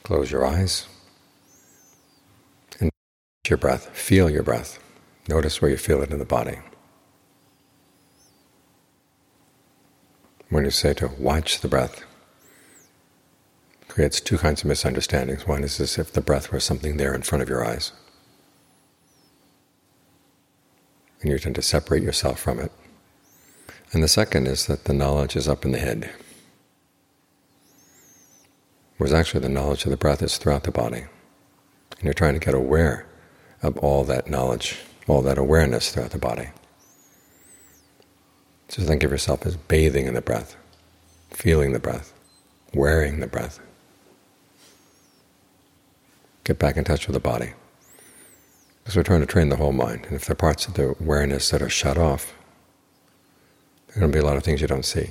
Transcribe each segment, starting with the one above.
Close your eyes and your breath. Feel your breath. Notice where you feel it in the body. When you say to watch the breath, it creates two kinds of misunderstandings. One is as if the breath were something there in front of your eyes, and you tend to separate yourself from it. And the second is that the knowledge is up in the head, whereas actually the knowledge of the breath is throughout the body. And you're trying to get aware of all that knowledge, all that awareness throughout the body. So think of yourself as bathing in the breath, feeling the breath, wearing the breath. Get back in touch with the body. Because we're trying to train the whole mind. And if there are parts of the awareness that are shut off, there are going to be a lot of things you don't see.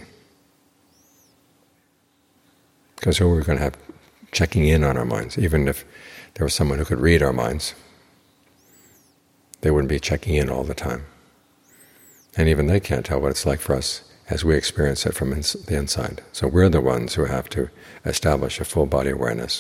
Because we're going to have checking in on our minds. Even if there was someone who could read our minds, they wouldn't be checking in all the time. And even they can't tell what it's like for us as we experience it from the inside. So we're the ones who have to establish a full body awareness,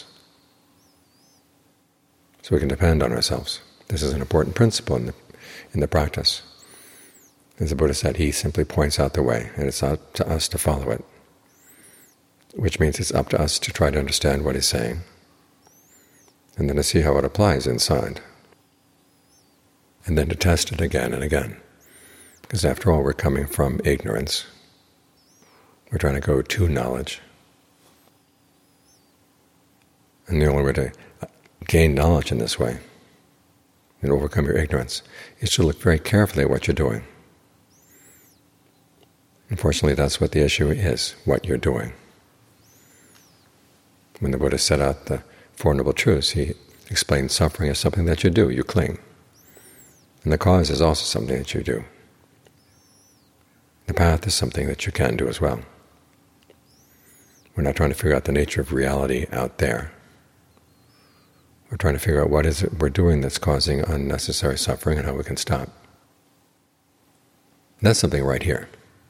so we can depend on ourselves. This is an important principle in the practice. As the Buddha said, he simply points out the way, and it's up to us to follow it, which means it's up to us to try to understand what he's saying, and then to see how it applies inside, and then to test it again and again. Because after all, we're coming from ignorance. We're trying to go to knowledge. And the only way to gain knowledge in this way and overcome your ignorance is to look very carefully at what you're doing. Unfortunately, that's what the issue is, what you're doing. When the Buddha set out the Four Noble Truths, he explained suffering as something that you do, you cling. And the cause is also something that you do. The path is something that you can do as well. We're not trying to figure out the nature of reality out there. We're trying to figure out what is it we're doing that's causing unnecessary suffering and how we can stop. That's something right here.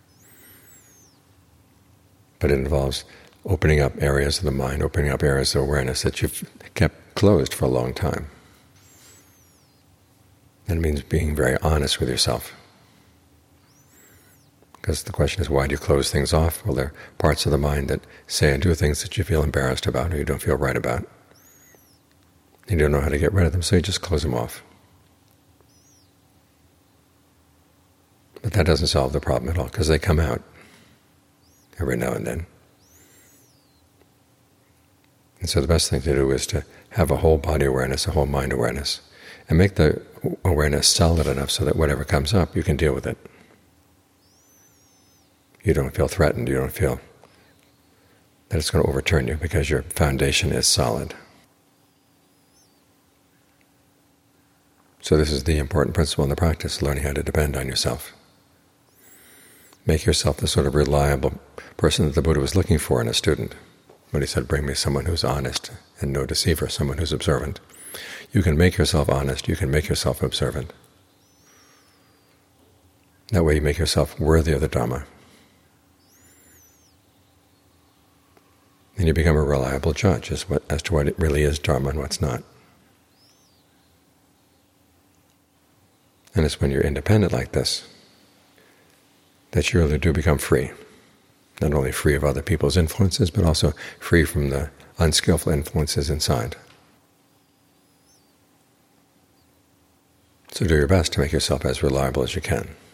But it involves opening up areas of the mind, opening up areas of awareness that you've kept closed for a long time. And it means being very honest with yourself. Because the question is, why do you close things off? Well, there are parts of the mind that say and do things that you feel embarrassed about or you don't feel right about. You don't know how to get rid of them, so you just close them off. But that doesn't solve the problem at all, because they come out every now and then. And so the best thing to do is to have a whole body awareness, a whole mind awareness, and make the awareness solid enough so that whatever comes up, you can deal with it. You don't feel threatened, you don't feel that it's going to overturn you, because your foundation is solid. So this is the important principle in the practice, learning how to depend on yourself. Make yourself the sort of reliable person that the Buddha was looking for in a student. When he said, bring me someone who's honest and no deceiver, someone who's observant. You can make yourself honest, you can make yourself observant. That way you make yourself worthy of the Dhamma. And you become a reliable judge as to what it really is Dharma and what's not. And it's when you're independent like this that you really do become free. Not only free of other people's influences, but also free from the unskillful influences inside. So do your best to make yourself as reliable as you can.